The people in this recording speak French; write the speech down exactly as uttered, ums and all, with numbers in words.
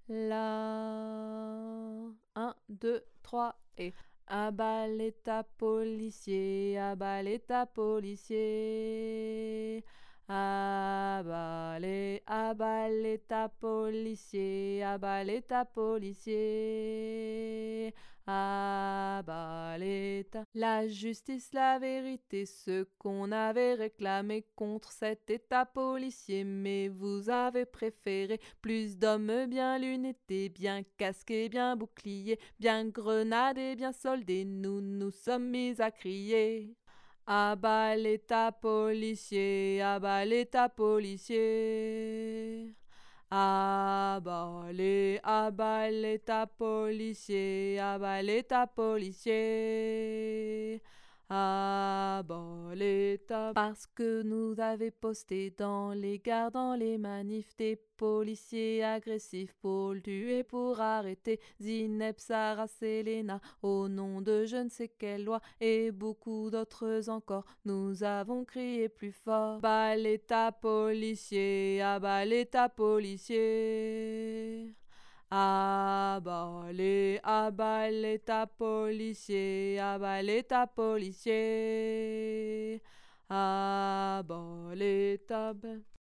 La. Un, deux, trois et. À bas l'État policier, à bas l'État policier. À bas les, à bas l'État policier, à bas l'État policier. À bas l'État. La justice, la vérité, ce qu'on avait réclamé contre cet État policier. Mais vous avez préféré plus d'hommes bien lunetés, bien casqués, bien boucliers, bien grenadés, bien soldés. Nous nous sommes mis à crier. À bas l'État policier, à bas l'État policier. À bas les, à bas l'État policier, à bas l'État policier. À bas l'État. Parce que nous avez posté dans les gares, dans les manifs, des policiers agressifs pour le tuer, pour arrêter Zineb, Sarah, Selena, au nom de je ne sais quelle loi, et beaucoup d'autres encore. Nous avons crié plus fort. Bas l'État policier, à bas l'État policier. À bas les, à bas l'État policier, à bas l'État policier. À bas l'État.